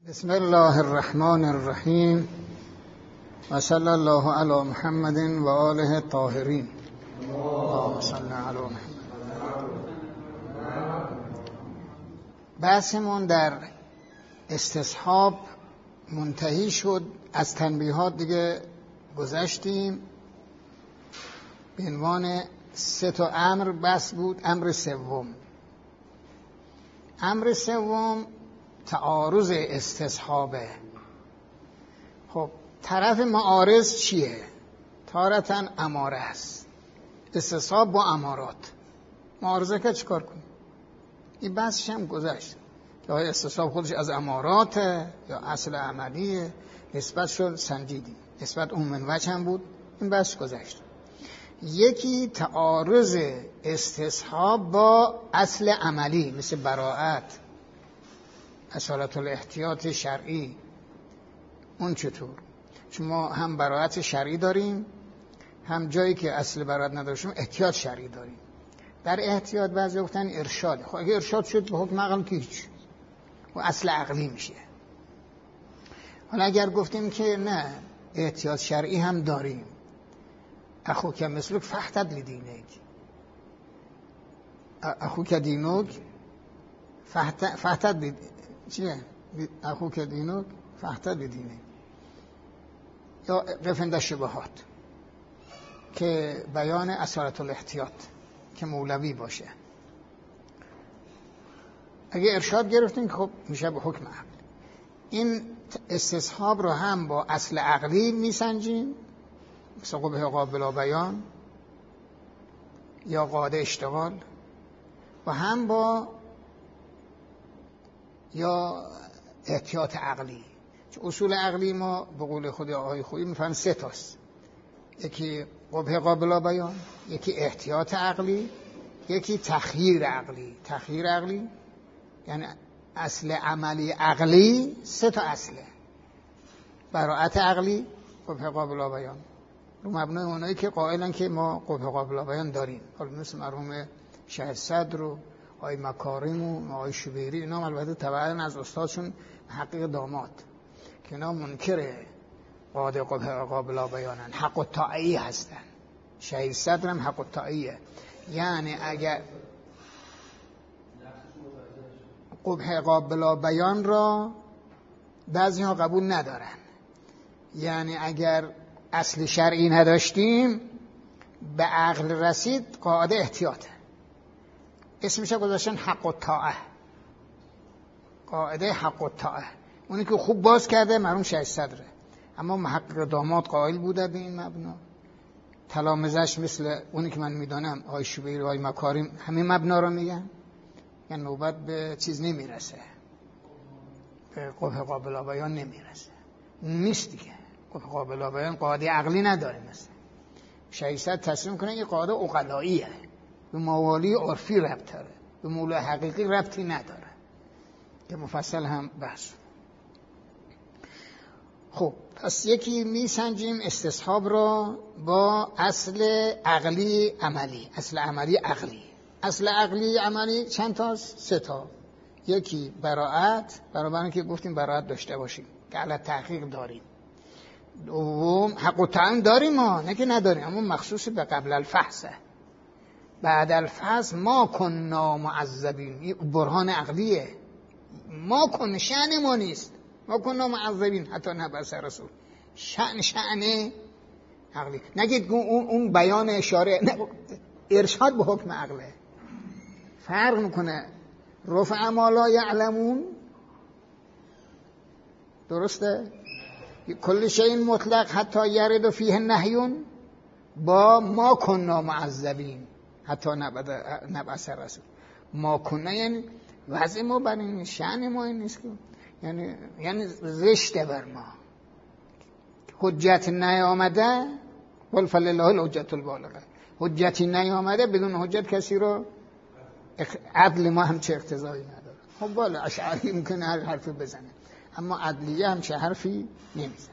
بسم الله الرحمن الرحیم و صلی الله علی محمد و آله الطاهرین. اللهم صل علی محمد. بحثمون در استصحاب منتهی شد. از تنبیهات دیگه گذشتیم. به عنوان 3 امر بس بود. امر سوم تعارض استصحابه. خب طرف معارض چیه؟ تارتاً اماره است. استصحاب با امارات. معارضه که چیکار کنیم؟ این بحثش هم گذشت که آیا استصحاب خودش از اماراته یا اصل عملیه. نسبت شد سنجیدی، نسبت اون من وجه هم بود. این بحث گذشت. یکی تعارض استصحاب با اصل عملی مثل براءت، اصالت الاحتیاط شرعی. اون چطور؟ چون ما هم براءت شرعی داریم، هم جایی که اصل براءت نداشتیم احتیاط شرعی داریم. در احتیاط بعضی گفتن ارشاد. خب اگه ارشاد شد به حکم عقل که هیچ، و اصل عقلی میشه. حالا اگر گفتیم که نه احتیاط شرعی هم داریم، اخوک مثلک فاحتد لدینک، اخوک دینک فاحتد چیه؟ اخوک دینک فاحتد لدینک. یا قفند شبهات که بیان اصالت الاحتیاط که مولوی باشه. اگه ارشاد گرفتیم خب میشه به حکم عقل. این استصحاب رو هم با اصل عقلی میسنجیم، مثل قبح قابل بیان یا قاعده اشتغال، و هم با یا احتیاط عقلی. چون اصول عقلی ما به قول خود آقای خویی میفهمن 3 تاست. یکی قبح قابل بیان، یکی احتیاط عقلی، یکی تخییر عقلی. تخییر عقلی یعنی اصل عملی عقلی 3 تا اصله: براءت عقلی، قبح قابل بیان، رو مبنای اونایی که قائلن که ما قبح قابل بیان داریم. حالا مثل مرحوم شهید صدر و آقای مکارم و آقای شبیری، اینا البته تبعاً از استادشون حقیق داماد که اینا منکر قاعده قبح قابل بیانن، حق الطاعی هستن. شهید صدر هم حق الطاعیه. یعنی اگر قبح قابل بیان را بعضی ها قبول ندارن، یعنی اگر اصل شرعی نداشتیم به عقل رسید، قاعده احتیاطه، اسمش گذاشتن حق الطاعه. قاعده حق الطاعه اونی که خوب باز کرده مرحوم شهید صدره، اما محقق داماد قائل بوده به این مبنا. تلامذه‌اش مثل اونی که من میدانم آقای شبیری و آقای مکارم همین مبنا رو میگن. یعنی نوبت به چیز نمیرسه، به قبح قابل بیان نمیرسه. نیست دیگه. قبح قابل بیان قاعده عقلی نداره. مثلا شهید صدر تصمیم کنه این قاعده عقلاییه، به موالی عرفی ربط داره، به موضوع حقیقی ربطی نداره، که مفصل هم بحث. خب پس یکی میسنجیم استصحاب را با اصل عقلی عملی، اصل عملی عقلی. اصل عقلی عملی چند تاست؟ 3 تا. یکی براءت، برای که گفتیم براءت داشته باشیم که علی تحقیق داریم. دوم حق الطعن داریم، ما نه که نداریم، اما مخصوص به قبل الفحصه. بعد الفحص ما کننا معذبین، این برهان عقلیه. ما کن شأن ما نیست، ما کننا معذبین حتی نبعث رسول. شأن عقلی. نگید اون بیان اشاره، ارشاد به حکم عقله. فرق میکنه رفع ما لا یعلمون، درسته؟ کل شیء مطلق حتی یرد فیه نهیون، با ما کننا معذبین حتی نبعث رسول. ما کننا یعنی وضع ما بر این، شأن ما این نیست که یعنی زشته بر ما. حجت نیامده، قل فلله الحجت البالغه. حجتی نیامده، بدون حجت کسی رو عدل ما هم چه اقتضایی نداره. خب بالا اشعری ممکنه هر حرفی بزنه، اما عدلیه هم چه حرفی نمیزنه.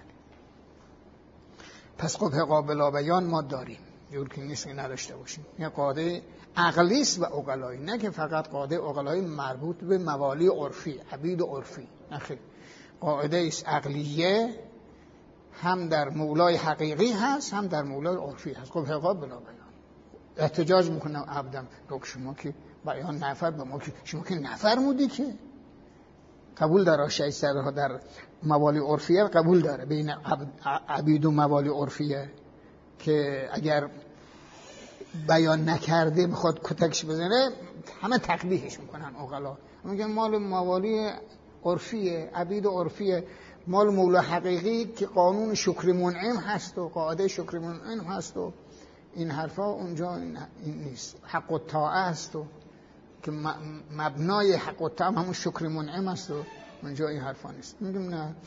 پس قبح قابل بیان ما داریم، جور که نیست که نداشته باشیم. یه قاعده عقلیست و عقلایی، نه که فقط قاعده عقلایی مربوط به موالی عرفی، عبید عرفی، نه خیلی. قاعده است عقلیه، هم در مولای حقیقی هست هم در مولای عرفی هست. قبح عقاب بلا بیان. احتجاج میکنم عبدم رو شما که بیان نفر به ما که شما که نفرمودی که قبول داره شیء صدرها در موالی عرفیه قبول داره بین عبید و موالی عرفیه که اگر بیان نکرده بخواد کتکش بزنه همه تقبیحش میکنن عقلا. میگن مال موالی عرفیه، عبید عرفیه، مال مولا حقیقی که قانون شکر منعم هست و قاعده شکر منعم هست و این حرفا اونجا این نیست. حق و طاعه است و که مبنای حق و طاعه همون شکر منعم است و اونجا این حرفا نیست. میگم نه،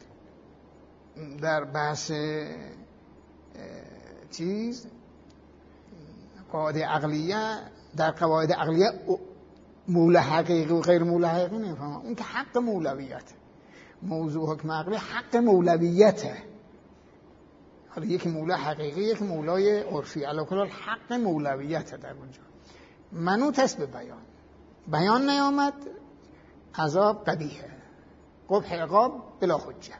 در بحث چیز قاعده عقلیه، در قواعد عقلیه مولا حقیقی و غیر مولا حقیقی نمیفهمم. اون که حق مولویت، موضوع حکم عقلی حق مولویته. حالا یک مولا حقیقی یک مولای عرفی، علی کل حق مولویته در اونجا. منوط است به بیان نیامد عذاب قبیحه، قبح عقاب بلا حجه.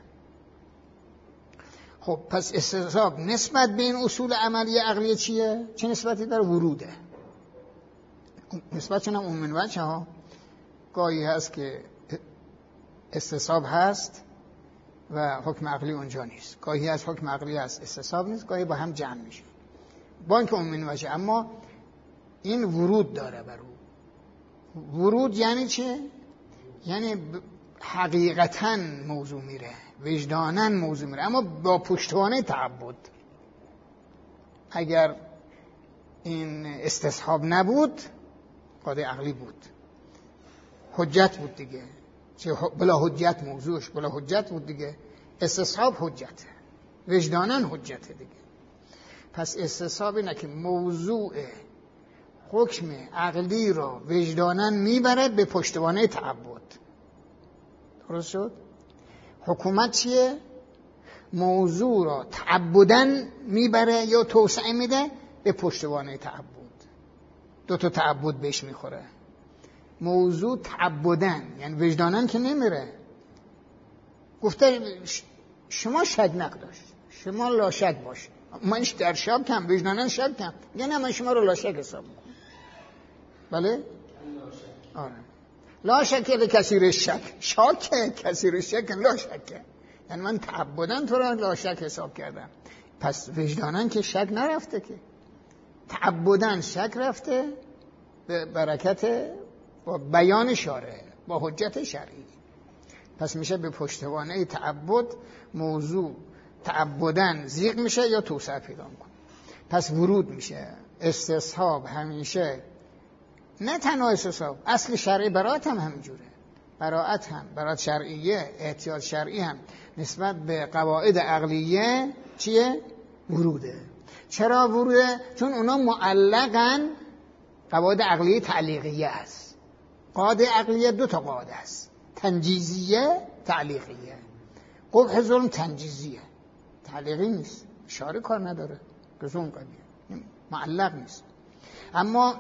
خب پس استصحاب نسبت به این اصول عملی عقلی چیه؟ چه نسبتی داره؟ وروده. نسبت چون هم من وجه ها گاهی هست که استصحاب هست و حکم عقلی اونجا نیست، گاهی از حکم عقلی هست استصحاب نیست، گاهی با هم جمع میشه با اینکه من وجه، اما این ورود داره بر او. ورود یعنی چه؟ یعنی حقیقتاً موضوع میره، وجداناً موضوع میره، اما با پشتوانه تعبد. اگر این استصحاب نبود قاعده عقلی بود، حجت بود دیگه، چه بلا حجت موضوعش بلا حجت بود دیگه. استصحاب حجته، وجداناً حجته دیگه. پس استصحاب اینه که موضوع حکم عقلی را وجداناً میبره به پشتوانه تعبد. درست شد؟ حکومت چیه؟ موضوع را تعبداً میبره یا توسعه میده به پشتوانه تعبد. دو تا تعبد بهش میخوره. موضوع تعبداً یعنی وجداناً که نمیره. گفته شما شک نکداشت، شما لا شک باش، منش در شک کم، وجداناً شک کم، میگه نه من شما رو لا شک حساب میکنم. بله؟ آره. لا شک کثیر شک، شاکه کثیر شک لا شک، یعنی من تعبداً تو رو لا شک حساب کردم. پس وجداناً که شک نرفته، که تعبداً شک رفته به برکت با بیان شارع، با حجت شرعی. پس میشه به پشتوانه تعبد موضوع تعبداً زیغ میشه یا توسعه پیدا میکنه. پس ورود میشه. استصحاب همیشه، نه تنها استصحاب، اصل شرعی براءت هم همینجوره. براءت هم براءت شرعیه، احتیاط شرعی هم نسبت به قواعد عقلیه چیه؟ وروده. چرا وروده؟ چون اونا معلقن، قواعد عقلیه تعلیقیه است. قاعده عقلیه دو تا قاعده است، تنجیزیه، تعلیقیه. قبح ظلم تنجیزیه، تعلیقی نیست، اشاره کار نداره، گزون قبیه، معلق نیست. اما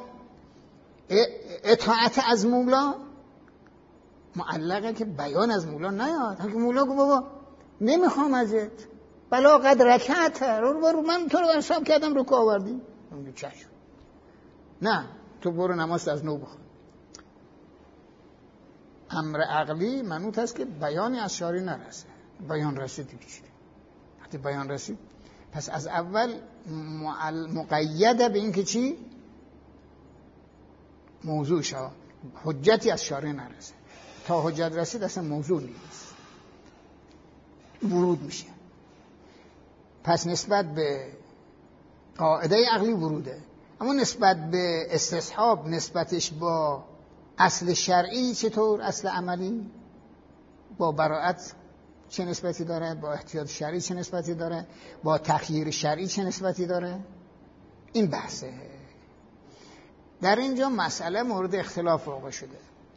اطاعت از مولا معلقه که بیان از مولا نیاد. اگه مولا گفت بابا نمیخوام ازت، بلا قد رکعت رو من تو رو حساب کردم رکوع آوردی، میگه چشم، نه تو برو نماز از نو بخون. امر عقلی منوط است که بیانی از شارع نرسه. بیان رسید دیگه چی؟ وقتی بیان رسید پس از اول مقیده به این که چی؟ موضوع شا حجتی از شارع نرسه. تا حجت رسید اصلا موضوع نیست، ورود میشه. پس نسبت به قاعده عقلی وروده. اما نسبت به استصحاب نسبتش با اصل شرعی چطور؟ اصل عملی با براءت چه نسبتی داره؟ با احتیاط شرعی چه نسبتی داره؟ با تخییر شرعی چه نسبتی داره؟ این بحثه. در اینجا مسئله مورد اختلاف واقع شده.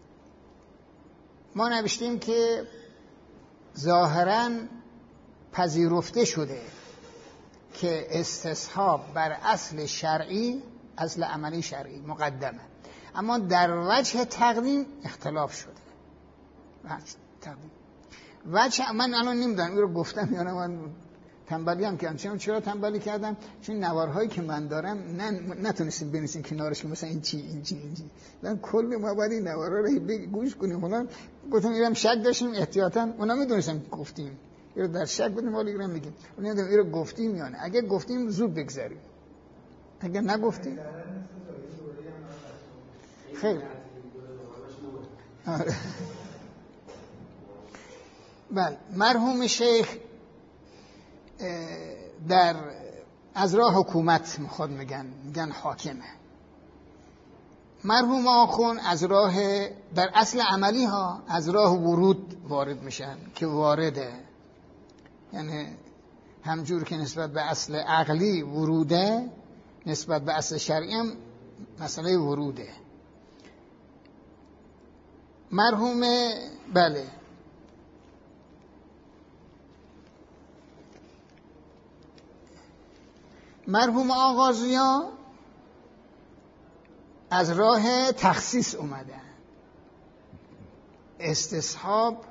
ما نوشتیم که ظاهراً پذیرفته شده که استصحاب بر اصل شرعی، اصل عملی شرعی مقدمه، اما در وجه تقدیم اختلاف شده. من الان نمیدونم این رو گفتم یا نه، من تنبلی هم کردم. چرا تنبلی کردم؟ چون نوارهایی که من دارم نتونستیم بنویسیم کنارش که مثلا این چی. من کل ما باید این نوارها رو گوش کنیم. اونا گفتم میرم شک داشتیم احتیاطاً، اونا میدونستم گفتیم این رو در شک بودیم، ولی میگم اونا نمیدونم این رو گفتیم یا نه. اگه گفتیم زود بگذریم، اگه نگفتیم خیر. بله، مرحوم شیخ از راه حکومت میخواد میگن حاکمه. مرحوم آخون از راه، در اصل عملی ها از راه ورود وارد میشن که وارده، یعنی همجور که نسبت به اصل عقلی وروده، نسبت به اصل شرعی هم مسئله وروده. مرحوم بله مرحوم آغازیا از راه تخصیص اومدن. استصحاب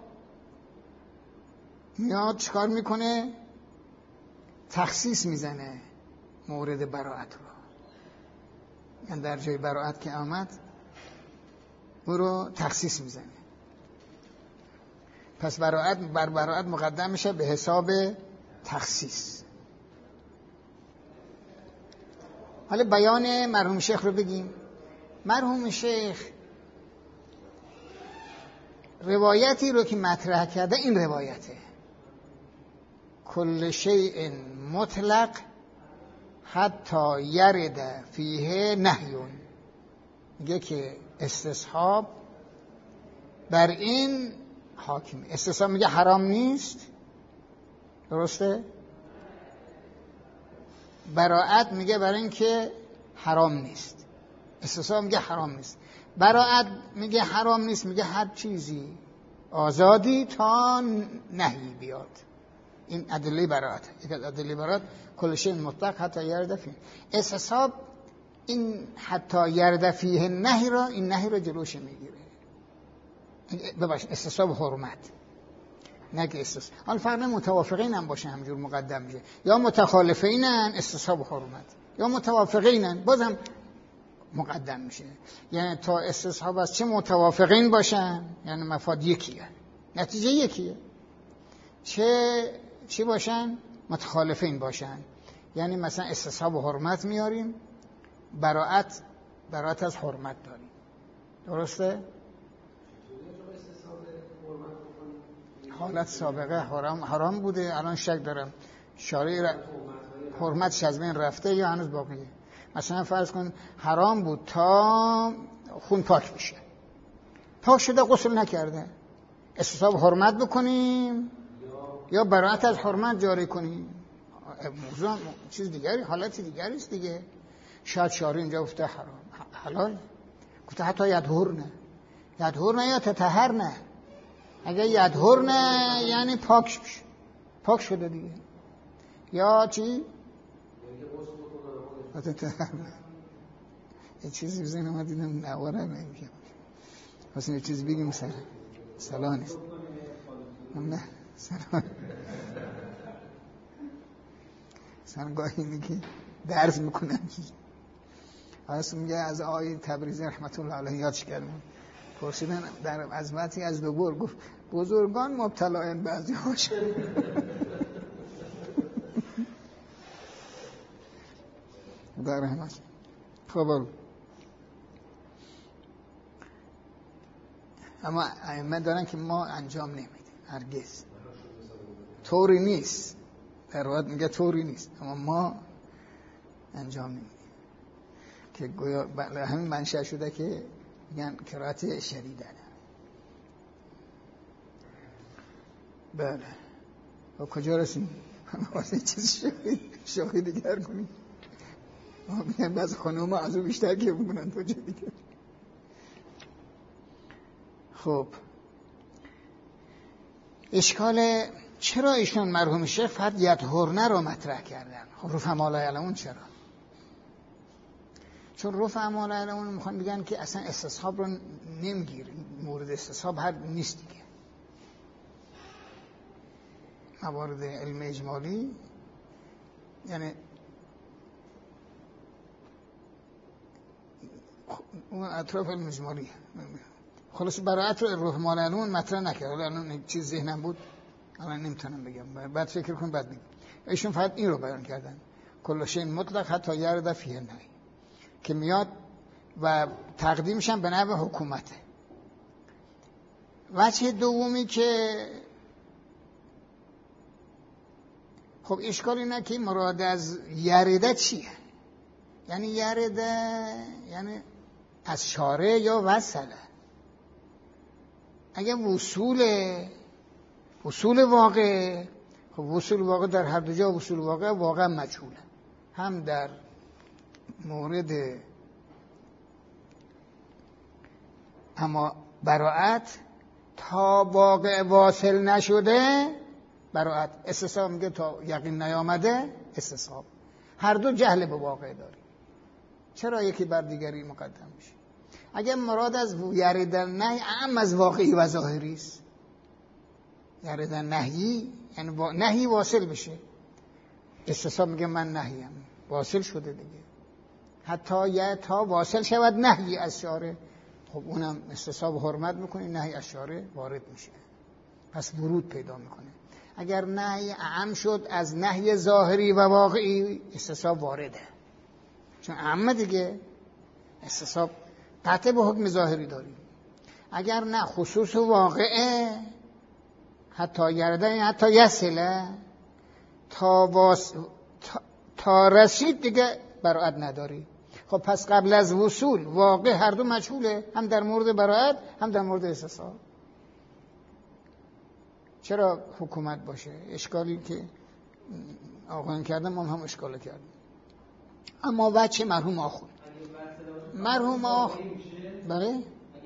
میاد چکار میکنه؟ تخصیص میزنه مورد براءت رو، یعنی در جای براءت که آمد او رو تخصیص میزنه. پس براءت مقدم میشه به حساب تخصیص. حالا بیان مرحوم شیخ رو بگیم. مرحوم شیخ روایتی رو که مطرح کرده این روایته: کل شیء مطلق حتی یرد فیه نهیون. میگه که استصحاب بر این حاکم. استصحاب میگه حرام نیست، درسته؟ براءت میگه برای این که حرام نیست. استصحاب میگه حرام نیست، براءت میگه حرام نیست، میگه هر چیزی آزادی تا نهی بیاد. این ادله براءت. یک از ادله براءت کل شیء مطلق حتی یرد فیه. استصحاب این حتی یرد فیه نهی را، این نهی را جلوش میگیره. ببخشید استصحاب حرمت، نه که استصحاب. حالا فرق متوافقین هم باشه همجور مقدم میشه، یا متخالفینن استصحاب حرمت، یا متوافقینن بازم مقدم میشه. یعنی تا استصحاب از چه متوافقین باشن، یعنی مفاد یکیه، نتیجه یکیه، چه باشن؟ متخالفین باشن. یعنی مثلا استصحاب حرمت میاریم، براءت از حرمت داریم، درسته؟ حالت سابقه حرام بوده، الان شک دارم شارع حرمتش از بین رفته یا هنوز باقیه. مثلا فرض کن حرام بود تا خون پاک بشه، پاک شده غسل نکرده، استصحاب حرمت بکنیم یا براءت از حرمت جاری کنیم؟ موضوع چیز دیگری، حالت دیگری است دیگه. شاید شارع اینجا گفته حرام، حلال گفته حتی یدهرنه یا تطهرنه. اگه یدهرنه یعنی پاک شده دیگه، یا چی؟ یه چیزی بزنیم ما دیدم نواره نمیگم، پس یه چیزی بگیم سلام نیست، نه سلام گاهی میگه درس میکنم. اصلا میگه از آقای تبریزی رحمت الله علیه یادش کردم، پرسیدن در عظمتی از دوبار، گفت بزرگان مبتلایان بعضی هاش. در رحمت. خب اما ائمه دارن که ما انجام نمیدیم، هرگز طوری نیست، در روایت میگه طوری نیست، اما ما انجام نمیدیم، که گویا همین منشأ شده که میگن کرات شدیده. بله و کجا رسیم؟ واسه چیز شاهی دیگر کنیم. میگن بعض خانوما از او بیشتر که بکنن تو جا دیگر. خب اشکال چرا ایشون مرحوم شیخ فقط یدهرنه رو مطرح کردن؟ خب رفعا لا یعلمون چرا؟ چون رفعا لا یعلمون میخوان بگن که اصلا استصحاب رو نمیگیر، مورد استصحاب هر نیست دیگه. موارد علم اجمالی، یعنی اون اطراف علم اجمالی، خلاص براعت رو روح مالعلوم مطرح نکرد. حالا الان چیز ذهنم بود الان نمیتونم بگم، بعد فکر کنم بعد بگم. ایشون فقط این رو بیان کردن، کل شیء مطلق حتی یرد فیه النهی، که میاد و تقدیمش هم به نحو حکومته. وجه دومی که خب اشکال اینه که مراد از یریده چیه؟ یعنی یریده یعنی از شارع یا وصله. اگه وصول واقع، خب وصول واقع در هر دو جا وصول واقع مجهوله، هم در مورد اما براعت تا واقع واصل نشده براعت، استصحاب میگه تا یقین نیامده استصحاب. هر دو جهل به واقع داری، چرا یکی بر دیگری مقدم میشه؟ اگه مراد از یریدن نهی اعم از واقعی و ظاهری است، یریدن نهی یعنی نهی واصل بشه، استصحاب میگه من نهیم واصل شده دیگه، حتی تا واصل شود نهی از شارع، خب اونم استصحاب حرمت میکنه، نهی از شارع وارد میشه، پس ورود پیدا میکنه. اگر نهی اعم شد از نهی ظاهری و واقعی، استصحاب وارده، چون اعم دیگه، استصحاب قطع به حکم ظاهری داریم. اگر نه خصوص واقعه، حتی یرده حتی یصله، تا رسید دیگه براعت نداری. خب پس قبل از وصول واقع هر دو مجهوله، هم در مورد براعت هم در مورد استصحاب. چرا حکومت باشه؟ اشکالی که آقایان کردم هم اشکال کردم. اما وجه مرحوم آخوند، مرحوم آخوند بله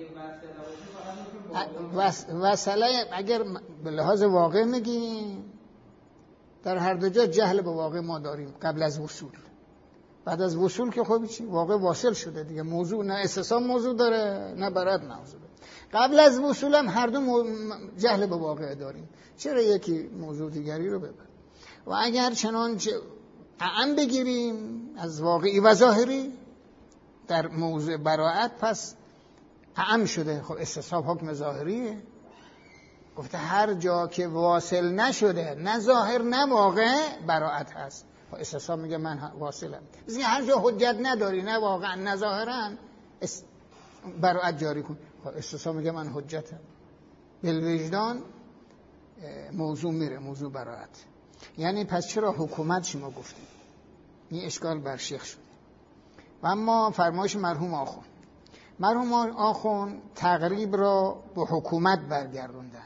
وصله اگر به لحاظ واقع میگیم، در هر دو جا جهل به واقع ما داریم قبل از وصول. بعد از وصول که خب چی؟ واقع واصل شده دیگه، موضوع نه استصحاب موضوع داره نه براعت موضوع داره. قبل از وصول هم هر دو جهل به واقع داریم، چرا یکی موضوع دیگری رو ببر؟ و اگر چنانچه اعم بگیریم از واقعی و ظاهری در موضوع براعت، پس اعم شده. خب استصحاب حکم ظاهریه، گفته هر جا که واصل نشده نه ظاهر نه واقع براعت هست. خب استصحاب میگه من واصلم. مثل هر جا حجت نداری نه واقعا نه ظاهرا براعت جاری کن. خب استصحاب میگه من حجتم، بالوجدان موضوع میره، موضوع براعت. یعنی پس چرا حکومت شما گفتیم؟ این اشکال بر شیخ شد. و اما فرمایش مرحوم آخوند، مرحوم آخوند تقریب را به حکومت برگردوندن.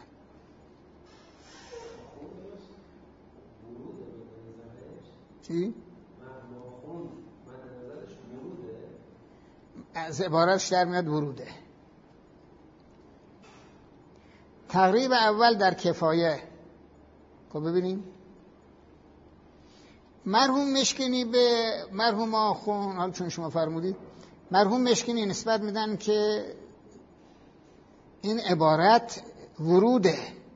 چی؟ از عبارتش در میاد وروده. تقریب اول در کفایه. خب ببینیم مرحوم مشکنی به مرحوم آخوند، حالا چون شما فرمودید مرحوم مشکنی نسبت میدن که این عبارت وروده،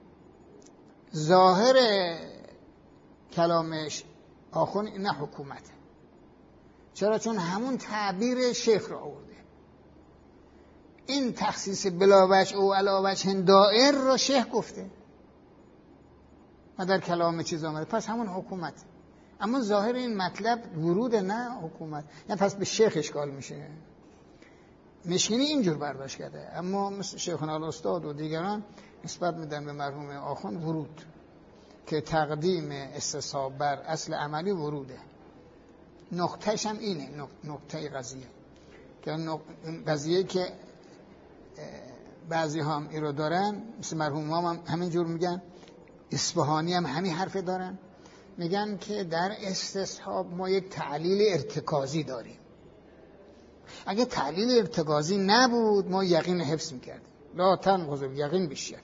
ظاهر کلامش آخوند نه حکومته. چرا؟ چون همون تعبیر شیخ را آورده، این تخصیص بلاوجه او علاوجه دائر را شیخ گفته و در کلام چیز آمده، پس همون حکومت. اما ظاهر این مطلب ورود نه حکومت، یعنی پس به شیخ اشکال میشه. مشکنی اینجور برداشت کرده، اما مثل شیخنا الاستاد و دیگران نسبت میدن به مرحوم آخوند ورود، که تقدیم استصحاب بر اصل عملی وروده. نقطهش هم اینه، نقطه قضیه، که قضیه که بعضی هم این رو دارن، مثل مرحوم هم همین جور میگن، اصفهانی هم همین حرف دارن، میگن که در استصحاب ما یک تعلیل ارتکازی داریم. اگه تعلیل ارتکازی نبود ما یقین حفظ میکردیم. لا تنقض یقین بالشک،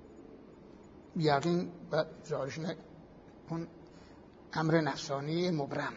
یقین زارش نه اون امر نفسانی مبرم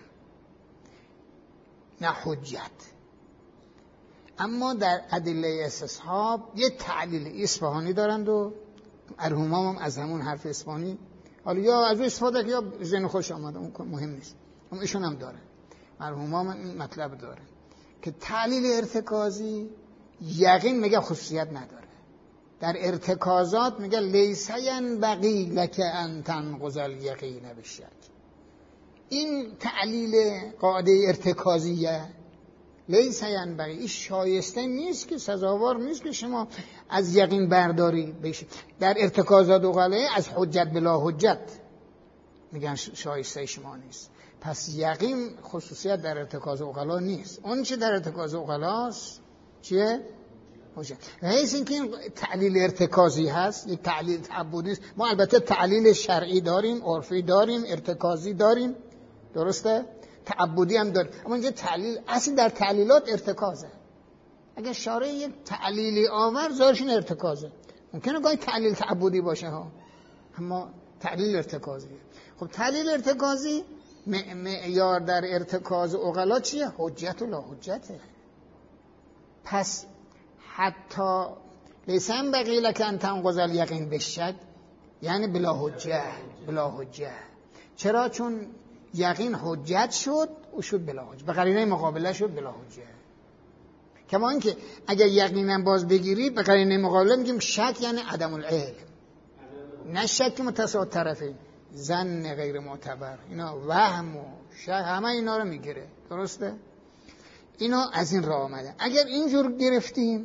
نه حجت. اما در ادله استصحاب یه تعلیل اصفهانی دارند و مرحوم هم از همون حرف اصفهانی حالا یا از استفاده یا ذهن خوش آمده، اون مهم نیست. اما ایشون هم داره، مرحوم هم این مطلب داره که تعلیل ارتکازی یقین میگه خصوصیت نداره. در ارتکازات میگه لیس ینبغی لک ان تنقض الیقین بالشک. این تعلیل قاعده ارتکازیه لیس ینبغی، این شایسته نیست که، سزاوار نیست که شما از یقین برداری بشه. در ارتکازات اقلا از حجت بلا حجت میگن شایسته شما نیست. پس یقین خصوصیت در ارتکاز اقلا نیست. اون چه در ارتکاز اقلاست چیه؟ حجت. و حیث اینکه این تعلیل ارتکازی هست، یک تعلیل تعبدی است. ما البته تعلیل شرعی داریم، عرفی داریم، ارتکازی داریم، درسته؟ تعبدی هم داریم. اما اینجا تعلیل اصل در تعلیلات ارتکازه. اگر شارع یک تعلیلی آور ظاهرشون ارتکازه. ممکنه گاهی تعلیل تعبدی باشه ها، اما تعلیل ارتکازیه. خب تعلیل ارتکازی معیار در ارتکاز عقلا چیه؟ حجت و لا حجته. پس حتی لیس ینبغی لک ان تنقض الیقین بالشک، یعنی بلا حجه. بلا حجه چرا؟ چون یقین حجت شد و شد بلا حجه، به قرینه مقابله شد بلا حجه. کما اینکه اگر یقینم باز بگیرید به قرینه مقابله میگیم شک، یعنی عدم العلم، نه شک متضاد طرفین، ظن غیر معتبر، اینا وهم و شک همه اینا رو میگیره، درسته؟ اینا از این راه آمده. اگر اینجور گرفتیم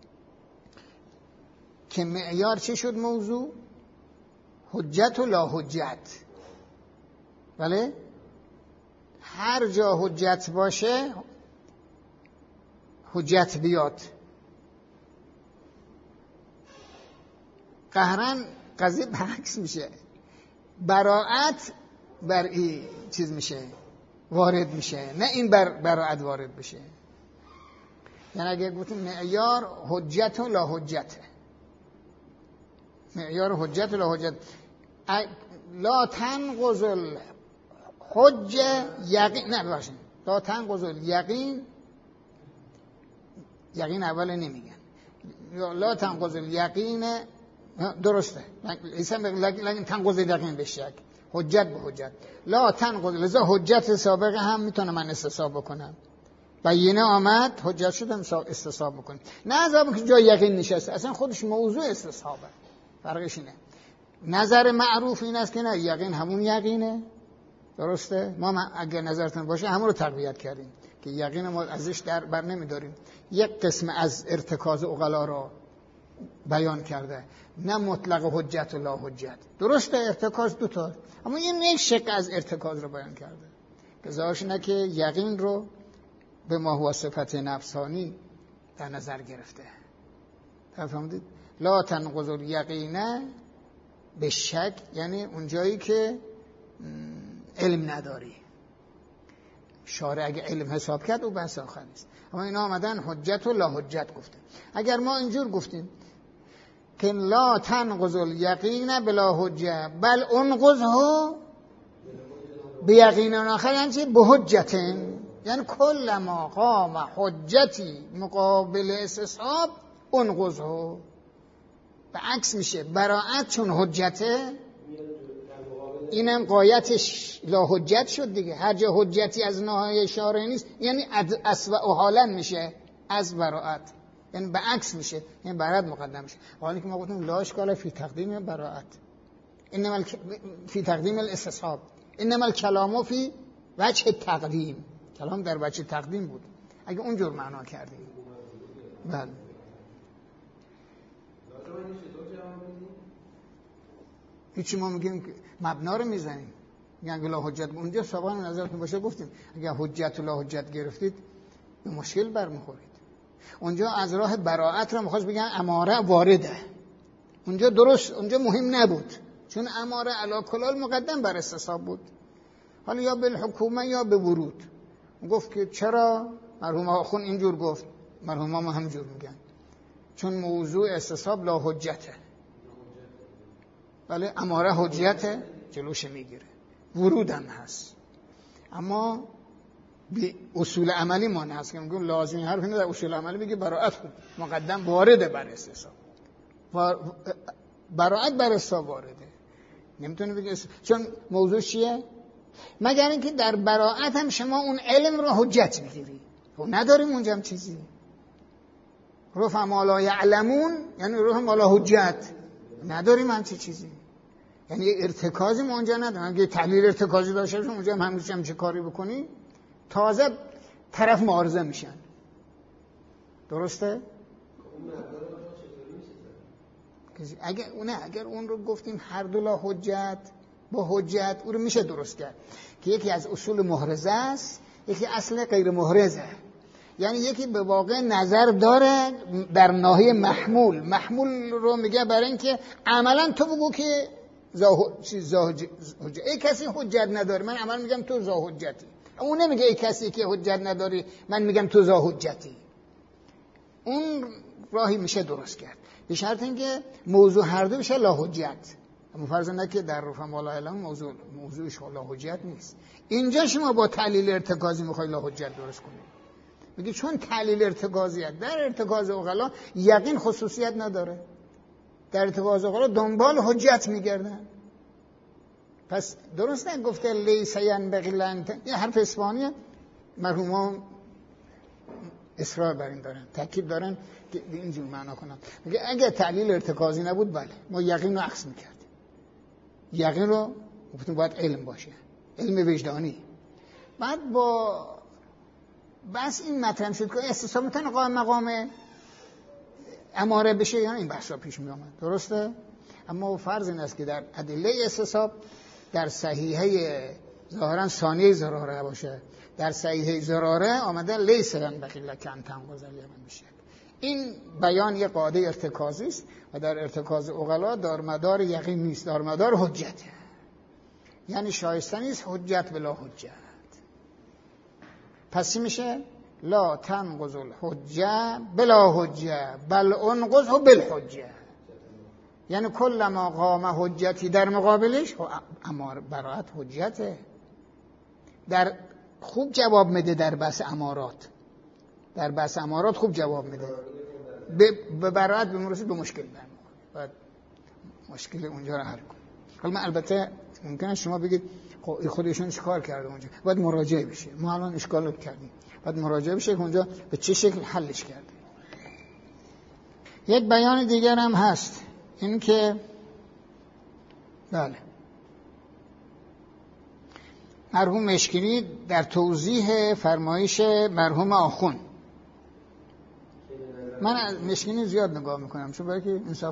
که معیار چه شد؟ موضوع حجت و لا حجت. بله؟ هر جا حجت باشه حجت بیاد. قهرن قضیه برعکس میشه، براعت بر این چیز میشه، وارد میشه، نه این براعت وارد بشه. یعنی اگه گفتیم معیار حجت و لا حجت، معیار حجت و لا حجت، لا تنقض الحجه یقین، نه ببخشید، لا تنقض الیقین، یقین اول نمیگن، لا تنقض الیقین، درسته، لیکن تنقض الیقین به شک، حجت به حجت، لا تنقض، لذا حجت سابقه هم میتونم من استصحاب بکنم، بینه آمد حجت شدم استصحاب بکنم، نه عذاب که جای یقین نشسته، اصلا خودش موضوع استصحابه. فرقش اینه. نظر معروف این است که نه، یقین همون یقینه، درسته؟ ما اگر نظرتون باشه همون رو تقویت کردیم که یقین ما ازش در بر نمیداریم. یک قسم از ارتکاز عقلا رو بیان کرده، نه مطلق حجت و لا حجت، درسته؟ ارتکاز دوتا، اما این یک شق از ارتکاز رو بیان کرده که ظاهرش اینه که یقین رو به ما هو صفت نفسانی در نظر گرفته. فهمیدید؟ لا تنقض الیقین به شک، یعنی اون جایی که علم نداری. شارع اگه علم حساب کرد او بحث آخر نیست. اما اینا آمدن حجت و لا حجت گفته. اگر ما اینجور گفتیم که لا تنقض الیقین بلا حجه بل انقضه بیقین آخر، یعنی چی؟ به حجتن، یعنی کل ما قام حجتی مقابل استصحاب انقضه. به عکس میشه، براعت چون حجته اینم قایتش لا حجت شد دیگه. هر جا حجتی از ناحیه شارع نیست یعنی اسوأ حالا میشه از براعت، یعنی به عکس میشه، یعنی براعت مقدم میشه. حالا که ما گفتیم لا اشکال فی تقدیم براعت، انما فی تقدیم الاستصحاب، انما الکلام فی وجه تقدیم، کلام در وجه تقدیم بود اگه اونجور معنا کردیم. بله هیچی، ما میگیم مبنا رو میزنیم، میگن لا حجت. اونجا سابقا نظرتون باشه گفتیم اگر حجت و لا حجت گرفتید به مشکل برمیخورید. اونجا از راه براعت رو میخواست بگن اماره وارده، اونجا درست، اونجا مهم نبود چون اماره علی کلال مقدم بر استصحاب بود. حالا یا بالحکومه یا به ورود. گفت که چرا مرحوم آخون اینجور گفت، مرحوم ما همجور میگن چون موضوع استصحاب لا حجته. بله اماره حجته جلوش میگیره، ورودم هست، اما به اصول عملی ما نه هست که میگم لازمی حرف اینه در اصول عملی بگه براعت خود مقدم وارده بر استصحاب، براعت بر استصحاب وارده. نمیتونه بگه چون موضوع چیه؟ مگر اینکه در براءت هم شما اون علم رو حجت بگیری. خب نداریم اونجا هم چیزی. رفع ما لا یعلمون یعنی رفع ما لا حجت. نداریم هم چیزی. یعنی ارتکازی ما اونجا نداریم. اگه تحلیل ارتکازی داشته باشیم اونجا هم چه کاری بکنی تازه طرف معارضه میشن. درسته؟ اگر اون رو گفتیم هر دو لا حجت با حجت اون رو میشه درست کرد که یکی از اصول محرزه است، یکی اصل غیر محرزه. یعنی یکی به واقع نظر داره در ناحیه محمول رو میگه برای اینکه عملا تو بگو که حجت. ای کسی حجت نداره من عملا میگم تو زا حجتی. اون نمیگه ای کسی که حجت نداری من میگم تو زا حجتی. اون راهی میشه درست کرد به شرط اینکه موضوع هر دو بشه لا حجت. اما فرض نه که در رفع ما لا علم موضوعش لا حجت نیست. اینجا شما با تحلیل ارتکازی میخوای لا حجت درست کنید. میگه چون تحلیل ارتکازیت در ارتکاز عقلا یقین خصوصیت نداره، در ارتکاز عقلا دنبال حجت میگردن. پس درست نه گفته لیس ینبغی لن، یه حرف اسپانیه مرحومان اصرار بر این دارن، تاکید دارن که اینجور معنا کنن. میگه اگه تحلیل ارتکازی نبود بله ما یقین رو عکس میکردیم. یقین رو گفتیم باید علم باشه، علم وجدانی. بعد با بس این مطرح شد که استصحاب میتونه قائم مقام اماره بشه یا این بحثا پیش می آمد. درسته؟ اما فرض این است که در ادله استصحاب در صحیحه ظاهرا ثانیه ضراره باشه، در صحیحه ضراره آمده لیس ینبغی لک ان تنقض الیمین بشه. این بیان یک قاعده ارتکازی است و در ارتکاز عقلا دارمدار یقین نیست، دارمدار حجته. یعنی شایسته نیست حجت بلا حجت. پس چی میشه؟ لا تنقض الحجه بلا حجه بل انقضه بالحجه. یعنی کل ما قام حجتی در مقابلش امار براءت حجته. در خوب جواب میده در بحث امارات، در بحث امارات خوب جواب میده. به براءت بمرسید به مشکل باید مشکل اونجا رو حل کن. حالا من البته ممکنه شما بگید خودشون چیکار کرده اونجا، باید مراجعه بشه. ما الان اشکال کردیم، باید مراجعه بشه که اونجا به چه شکل حلش کرده. یک بیان دیگر هم هست، این که بله مرحوم مشکینی در توضیح فرمایش مرحوم آخون، من از مشکینی زیاد نگاه میکنم چون برای که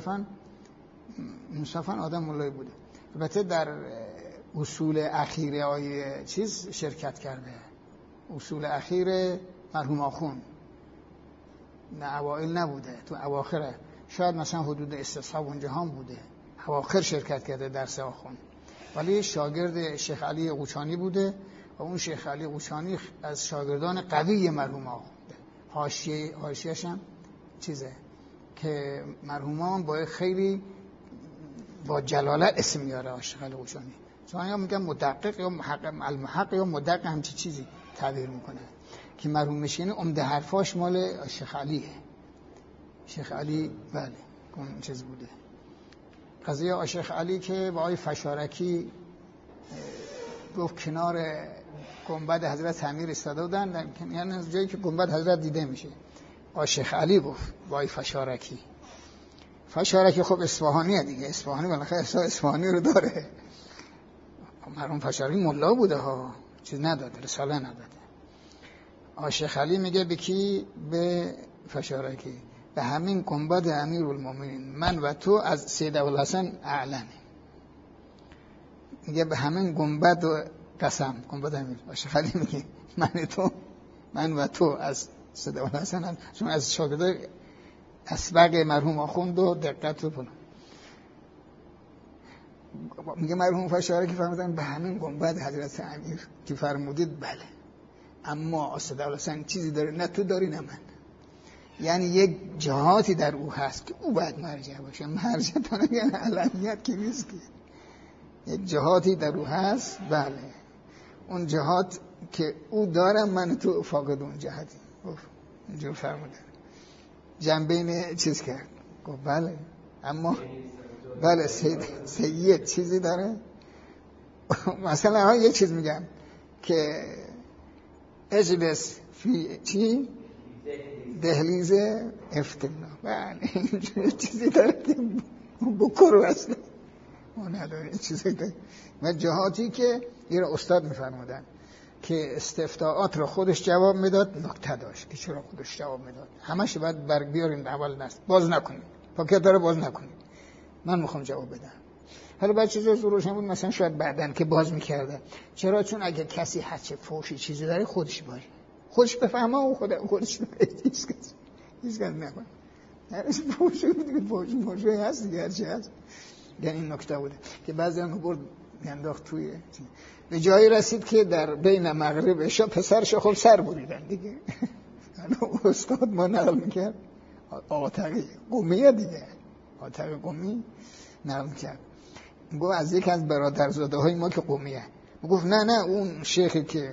انصافاً آدم مولای بوده. البته در اصول اخیر آیه چیز شرکت کرده، اصول اخیر مرحوم آخون، نه اوائل نبوده، تو اواخره. شاید مثلا حدود استصحاب اونجا هم بوده، اواخر شرکت کرده درس آخون. ولی شاگرد شیخ علی قوچانی بوده و اون شیخ علی قوچانی از شاگردان قوی مرحوم آخونده. حاشیه‌اش هم چیزه که مرحومان با خیلی با جلالت اسم میاره شیخ علی قوچانی. چون یا میگن مدقق یا المحقق یا مدقق همچی چیزی تعبیر میکنه که مرحوم مشکینی عمده حرفاش مال شیخ علیه. شیخ علی بله اون چیز بوده. قضیه شیخ علی که با آقای فشارکی گفت کنار گنبد حضرت امیر ایستاده بودن، یعنی جایی که گنبد حضرت دیده میشه. شیخ علی گفت با آقای فشارکی خب اصفهانیه دیگه، اصفهانی بالاخره اصفهانی رو داره. مرحوم فشارکی ملا بوده ها، چیز نداده، رساله نداده. شیخ علی میگه به کی؟ به فشارکی. به همین گنبد امیرالمومنین من و تو از سید ابوالحسن اعلنیم. میگه به همین گنبد و قسم، گنبد امیر. شیخ علی میگه من و تو از سید ابوالحسن، چون از شاگردای اسبق مرحوم آخوند و دقت و فلان. میگه مرحوم فشارکی فرمودن به همین گنبد حضرت امیر که فرمودید بله، اما سید ابوالحسن چیزی داره نه تو داری نه من. یعنی یک جهاتی در او هست که او باید مرجع باشه. مرجع تا نگه علمیت که نیست که یک جهاتی در او هست. بله اون جهات که او دارم من تو فاقد اون جهتی. اینجور فرمودن جنبه چیز کرد. گفت بله اما بله سید چیزی داره. مثلا یه چیز میگم که اجلس فی چی؟ دهلیز افتنا. بله اینجوری چیزی داره که بکرو اصلا ما نداره چیزی داره. و جهاتی که یه رو استاد میفرمودن که استفتاءات رو خودش جواب میداد، نکته داشت که چرا خودش جواب میداد. همش باید برگ بیارین اول نست باز نکنید، پاکت داره باز نکنید، من میخوام جواب بدم. حالا بعد چیزا روشن بود، مثلا شاید بعدن که باز میکردن. چرا؟ چون اگه کسی هرچه فوشی چیزی داره خودش باشه، خودش بفهمه و خودش هیچ کس نکنه. هرش فوشی دیگه فوشی هست دیگه، هرچی هست. یعنی این نکته بوده که بعضی هم برد انداخت توی به جایی رسید که در بین مغرب عشا پسرش خب سر بریدن دیگه. استاد ما نقل میکرد، آتقی قمیه دیگه، آتقی قمی نقل میکرد. گفت از یک از برادرزاده های ما که قمیه، گفت نه اون شیخی که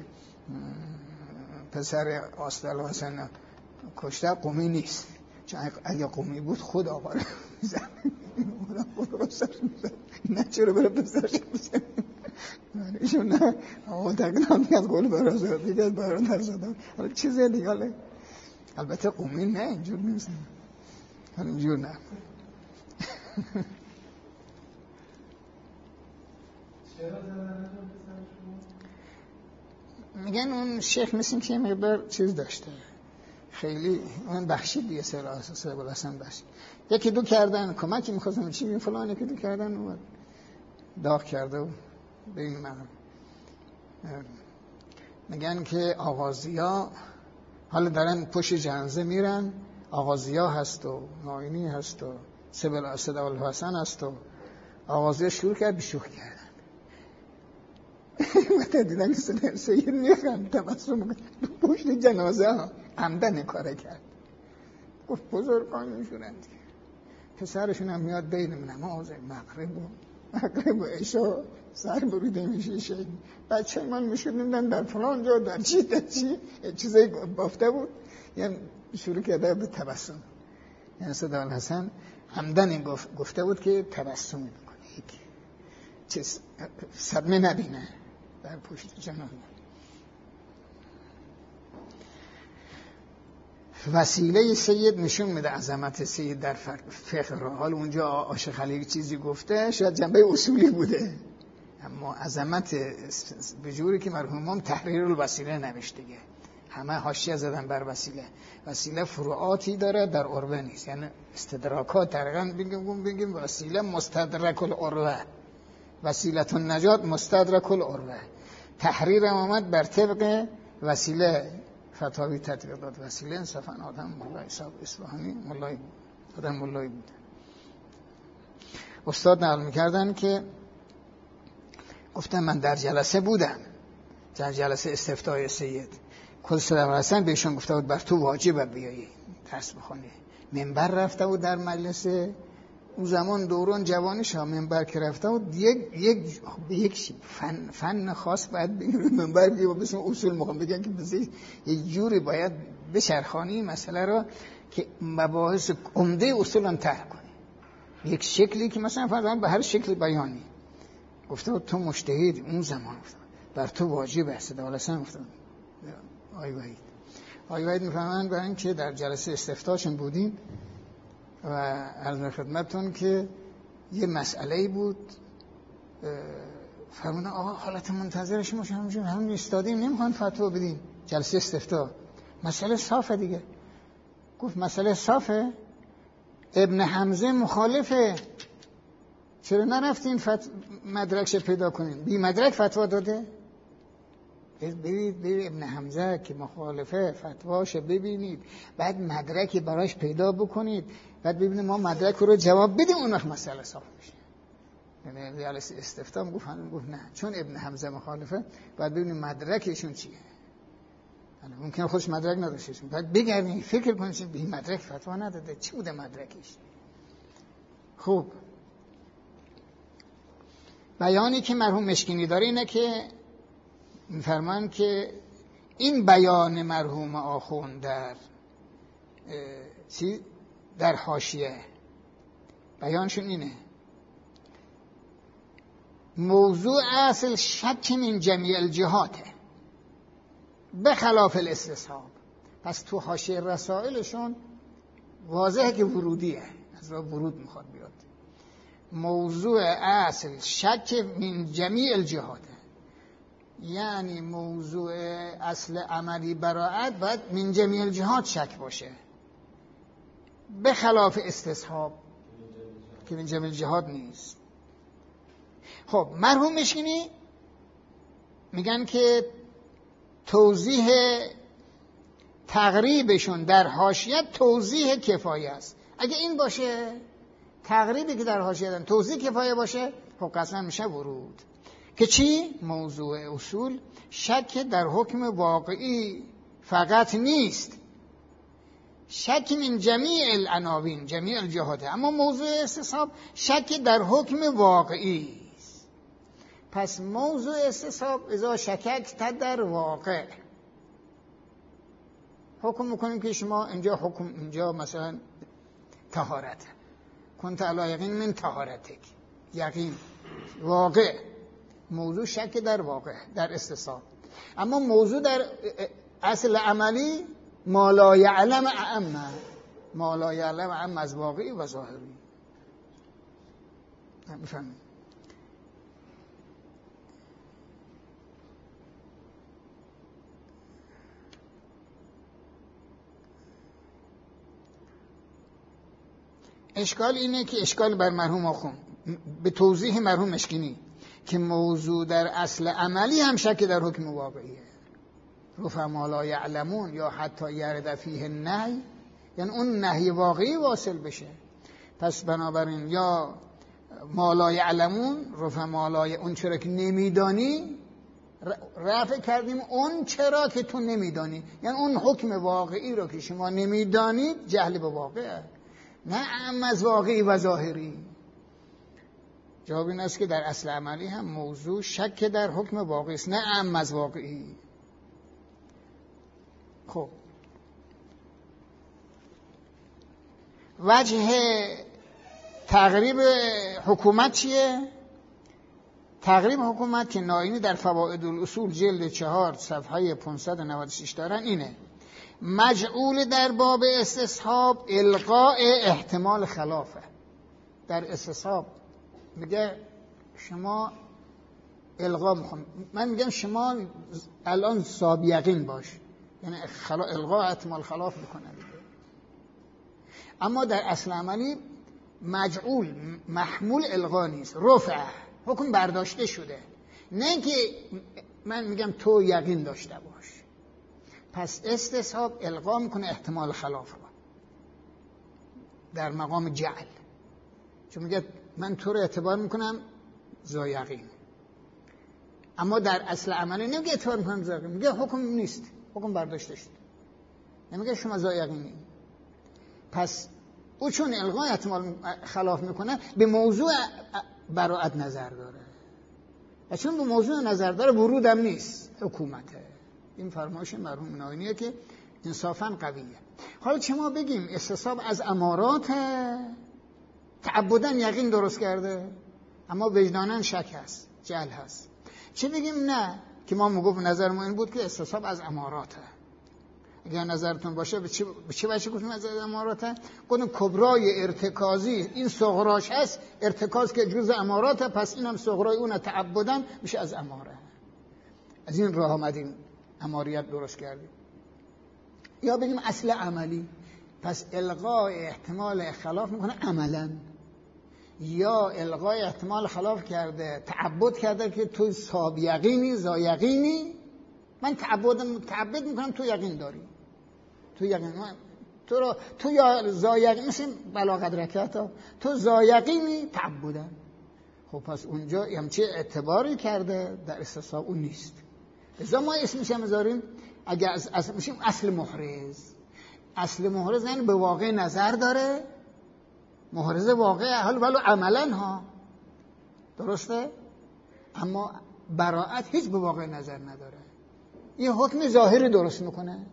پسر آستال حسن کشته قمی نیست، چون اگه قمی بود خود آقا رو میزن، خود رو سر میزن، نه چرا برای پسرش میزن. ایشون نه آقا تقریبا میاد قول برادرزاده دیگه از برادرزاده. حالا چیزی دیگه، البته قمی نه اینجور نیست، حالا اینجور نه. میگن اون شیخ مثل که مقدار چیز داشته، خیلی اون بخشید دیگه، سر اساسه بلاسم بخشید. یکی دو کردن کمکی میخواستم چی بیم فلان، یکی دو کردن اومد داغ کرده و به این مقام. میگن که آغازیا حالا دارن پشت جنازه میرن، آغازیا هست و ناینی هست و سبل اسد الحسن هست و آغازیا شروع کرد بشوخ کردن. مثلا دیدن که سید میخند تبسم کرد پشت جنازه ها عمدن کاره کرد. گفت بزرگان میشونند، پسرشون هم میاد بین نماز مغرب و عشا سر بریده میشه شهید. بچه من میشونیدن در فلان جا در چی چیزایی بافته بود، یعنی شروع کرده به تبسم. یعنی صدا الحسن عمدن این گفته بود که تبسم میکنه، چیز صدمه نبینه در پشت جنازه. وسیله سید نشون میده عظمت سید در فقه را. حال اونجا عاشق خلیلی چیزی گفته شاید جنبه اصولی بوده، اما عظمت به جوری که مرحوم تحریر الوسیله نوشته، همه حاشیه زدن بر وسیله. وسیله فروعاتی داره در عروه نیست، یعنی استدراکات تقریبا بگیم وسیله مستدرک العروه، وسیله النجات مستدرک العروه. تحریر آمد بر طبق وسیله، فتاوی تطبیق داد وسیله. انصافا آدم مولای صاحب اصفهانی آدم مولایی بود. استاد نقل میکردن که گفتم من در جلسه بودم، در جلسه استفتای سید کل صدق الحسن بهشون گفته بود بر تو واجبه بیایی درس بخونی. منبر رفته بود در مجلس اون زمان دوران جوانش ها، منبر که رفته بود یک فن خاص باید بگیره منبر بیو بسیم اصول مقام بگن که بسی یک جوری باید بچرخانی مسئله را که مباحث عمده اصول هم طرح کنی، یک شکلی که مثلا فرضاً به هر شکل بیانی. گفته بود تو مجتهد اون زمان، گفته بر تو واجب است. دولسان گفته آی وحید میفهمند برای اینکه در جلسه استفتاشون بودیم و عرض خدمتتون که یه مسئله‌ای بود، فرمودن آقا حالت منتظر شما همون استادیم نمیخوان فتوا بدین جلسه استفتا، مسئله صافه دیگه. گفت مسئله صافه، ابن حمزه مخالفه، چرا نرفتین مدرکش پیدا کنین؟ بی مدرک فتوا داده. برید ابن حمزه که مخالفه فتواش ببینید، بعد مدرکی براش پیدا بکنید، بعد ببینید ما مدرک رو جواب بدیم، اون وقت مسئله صاف میشه. یعنی جلسه استفتام گفت نه، چون ابن حمزه مخالفه بعد ببینیم مدرکشون چیه. ممکن خودش مدرک نداشته، بعد بگردین فکر کنید بی مدرک فتوا نداده، چی بوده مدرکش. خوب، بیانی که مرحوم مشکینی داره اینه که می‌فرمان که این بیان مرحوم آخوند در حاشیه بیانشون اینه موضوع اصل شک من جمیع الجهاته به خلاف الاستصحاب. پس تو حاشیه رسائلشون واضحه که ورودیه، از راه ورود میخواد بیاد. موضوع اصل شک من جمیع الجهاته، یعنی موضوع اصل عملی براءت باید من جمیع الجهات شک باشه، به خلاف استصحاب که من جمیع الجهات نیست. خب مرحوم مشکینی میگن که توضیح تقریبشون در حاشیه توضیح کفایه است. اگه این باشه، تقریبی که در حاشیه دارن توضیح کفایه باشه، خب قطعا میشه ورود. که چی؟ موضوع اصول شک در حکم واقعی فقط نیست، شک من جمیع العناوین جمیع الجهات، اما موضوع استصحاب شک در حکم واقعی است. پس موضوع استصحاب اذا شککت در واقع، حکم میکنیم که شما اینجا حکم، اینجا مثلا طهارت، کنت علی یقین من طهارتک، یقین واقع، موضوع شک در واقع در استصحاب. اما موضوع در اصل عملی ما لا یعلم اعم، ما لا یعلم اعم از واقعی و ظاهری. میفهمید؟ اشکال اینه که اشکال بر مرحوم آخوند به توضیح مرحوم مشکینی که موضوع در اصل عملی هم شک در حکم واقعیه. رفع ما لا یعلمون یا حتی یرد فیه النهی، یعنی اون نهی واقعی واصل بشه. پس بنابراین یا ما لا یعلمون رفع ما لا، اون چرا که نمیدانی رفع کردیم اون چرا که تو نمیدانی، یعنی اون حکم واقعی رو که شما نمیدانید جهل به واقعه، نه اعم از واقعی و ظاهری. جواب این است که در اصل عملی هم موضوع شک در حکم واقعی است، نه اعم از واقعی. خب وجه تقریب حکومت چیه؟ تقریب حکومت که ناینی در فوائد الاصول جلد 4 صفحه 596 دارن اینه: مجعول در باب استصحاب الغاء احتمال خلافه. در استصحاب میگه شما الغا میخوام، من میگم شما الان صاحب یقین باش، یعنی الغاء احتمال خلاف میکنه دیگه. اما در اصل عملی مجعول محمول الغا نیست، رفع، حکم برداشته شده، نه که من میگم تو یقین داشته باش. پس استصحاب الغا میکنه احتمال خلاف در مقام جعل، چون میگه من تو رو اعتبار میکنم ذا یقین، اما در اصل عملی نمیگه اعتبار میکنم ذا یقین، میگه حکم نیست، حکم برداشته شده، نمیگه شما ذا یقینی. پس او چون الغای احتمال خلاف میکنه به موضوع براءت نظر داره، و چون به موضوع نظر داره ورود هم نیست، حکومته. این فرمایش مرحوم ناینیه که انصافاً قویه. حالا چه ما بگیم استصحاب از امارات تعبداً یقین درست کرده اما وجداناً شک هست، جهل هست، چه بگیم نه که ما میگفت نظر ما این بود که استصحاب از اماراته. اگر نظرتون باشه به چه وجه گفتیم از اماراته؟ گفتیم کبرای ارتکازی این صغراش هست، ارتکاز که جزء اماراته، پس اینم صغرای اون تعبداً میشه از اماره. از این راه آمدیم اماریت درست کردیم. یا بگیم اصل عملی، پس الغای احتمال خلاف میکنه عملاً، یا الغای احتمال خلاف کرده تعبد کرده که تو صاحب یقینی ذا یقینی، من تعبد میکنم تو یقین داری، تو یقین تو یا ذا یقین، مثل بلاغت رکعت ها تو ذا یقینی تعبدن. خب پس اونجا همچه اعتباری کرده در استصحاب اون نیست. ازا ما اسمش هم بذاریم اگر میشیم اصل محرز. اصل محرز یعنی به واقع نظر داره، محرز واقع حال ولو عملا ها، درسته؟ اما براءت هیچ به واقع نظر نداره، این حکم ظاهری درست میکنه.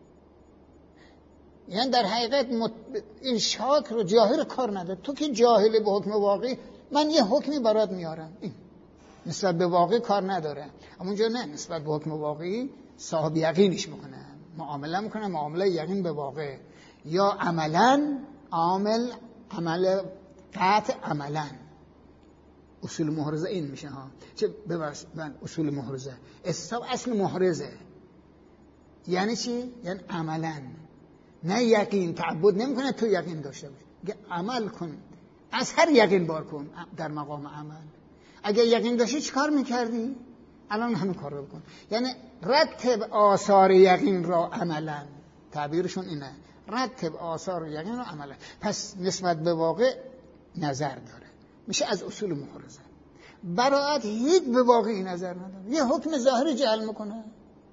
یعنی در حقیقت این شاک رو جاهل کار نداره، تو که جاهل به حکم واقعی، من یه حکمی برات میارم، این نسبت به واقع کار نداره. اما اونجا نه، نسبت به حکم واقعی صاحب یقینش میکنه، معامله میکنه، معامله یقین به واقع، یا عملا عمل قطع عملا. اصول محرزه این میشه ها. چه ببخشید من اصول محرزه استصحاب اصل محرزه یعنی چی؟ یعنی عملا، نه یقین. تعبد نمیکنه تو یقین داشته باش، عمل کن، از هر یقین بار کن در مقام عمل. اگه یقین داشتی چیکار میکردی؟ الان همین کار رو بکن. یعنی رتب آثار یقین را عملا، تعبیرشون اینه، رتب آثار یقین را عملا. پس نسبت به واقع نظر داره، میشه از اصول محرزه. براءت هیچ به واقعی نظر نداره، یه حکم ظاهری جعل میکنه،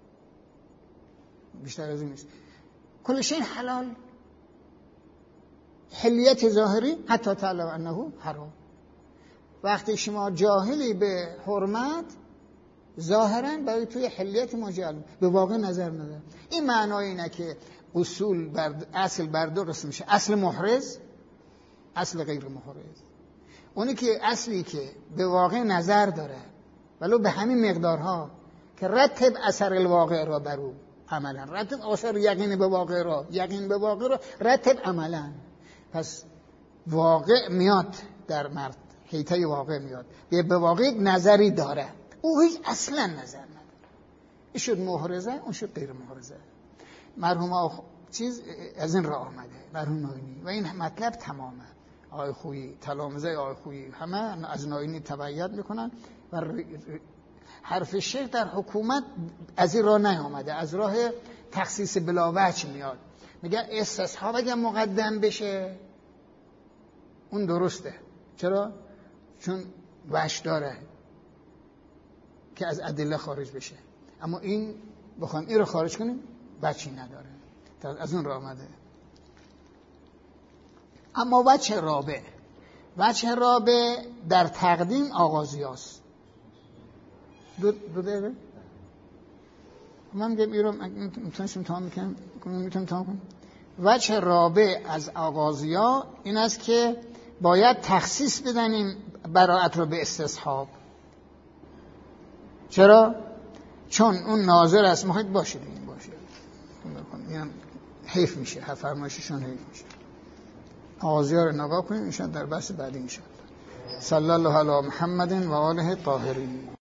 بیشتر از این نیست. کل شیء حلال، حلیت ظاهری حتی تعلم انه حرام. وقتی شما جاهلی به حرمت ظاهرا برای توی حلیت مجعل به واقع نظر نداره. این معنای اینه که اصل بر دو قسم میشه، اصل محرز، اصل غیر محرز. اونی که اصلی که به واقع نظر داره ولو به همین مقدارها که رتب اثر الواقع را بر او عملا، رتب اثر یقین به واقع را، یقین به واقع را رتب عملا. پس واقع میاد در مرد، حیطه واقع میاد، به واقع نظری داره، او هیچ اصلا نظر نداره. این شد محرزه، اون شد غیر محرزه. مرحوم چیز از این راه آمده، مرحوم ناینی، و این مطلب تمامه. آقای خویی، تلامذه آقای خویی همه از ناینی تبعیت میکنن و حرف شیخ در حکومت از این راه نیامده، از راه تخصیص بلا وجه میاد. میگن استصحاب اگه مقدم بشه اون درسته. چرا؟ چون وجه داره که از ادله خارج بشه. اما این بخوایم این رو خارج کنیم وجهی نداره، از اون راه آمده. اما وجه رابع در تقدیم آغازیاست. دو دقیقه من میگم این رو میتونستم تمام کنم. وجه رابع از آغازیا این است که باید تخصیص بدنیم براءت رو به استصحاب. چرا؟ چون اون ناظر است. محیط باشه این حیف میشه، فرمایششون حیف میشه. آغازیا رو نگاه کنیم، انشاءالله در بحث بعدی انشاءالله. صلی الله علی محمد و آله الطاهرین.